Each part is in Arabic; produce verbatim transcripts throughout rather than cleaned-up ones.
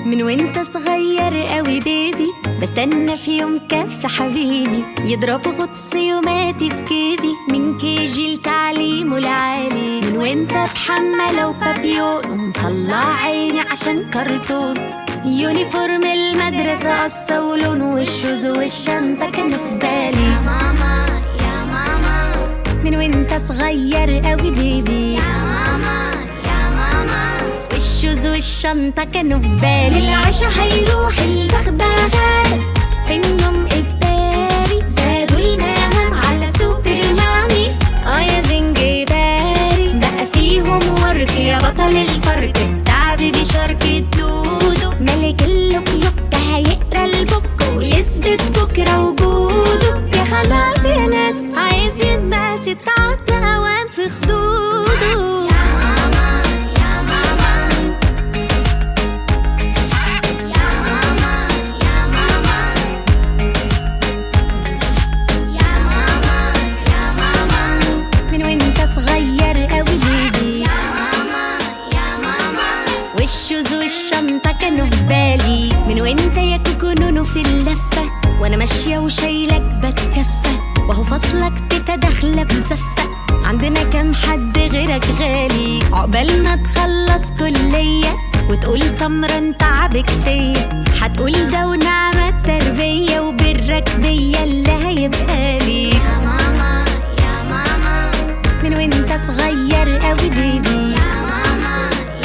من وانت صغير قوي بيبي بستنى في يوم كف حبيبي يضرب غطس يوماتي في جيبي من كيجي لتعليمه العالي. من وانت بحملة وبابيون ومطلع عيني عشان كرتون يونيفورم المدرسة قصة ولون والشوز والشنطة كانوا في بالي. يا ماما يا ماما من وانت صغير قوي بيبي يا ماما يا ماما الشوز والشنطة كانوا في بالي. العشا هيروح البغبغاء في النوم إجباري زادوا المهام على سوبر مامي اه يا زنجباري بقى فيهم ورك يا بطل الفرق بتاع بيبي شارك الدودو ملك اللوك هيقرا البوك ويثبت بكرة وجوده. يا خلاص يا ناس عايز يتباس يتعدى أوام في خدوده. والشوز والشنطة كانوا في بالي. من وانت يا كوكونونو في اللفة وانا ماشية وشايلك بتكفى وهو فصلك تيتا داخلة بزفة عندنا كام حد غيرك غالي عقبال ما تخلص كلية وتقول تمرن تعبك فيا هتقول ده ونعمة التربية وبرك بيا اللي هيبقالي. يا ماما يا ماما من وانت صغير قوي بيبي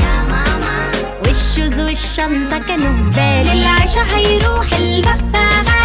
والشوز والشنطة كانوا في بالي. العشا هيروح البغبغاء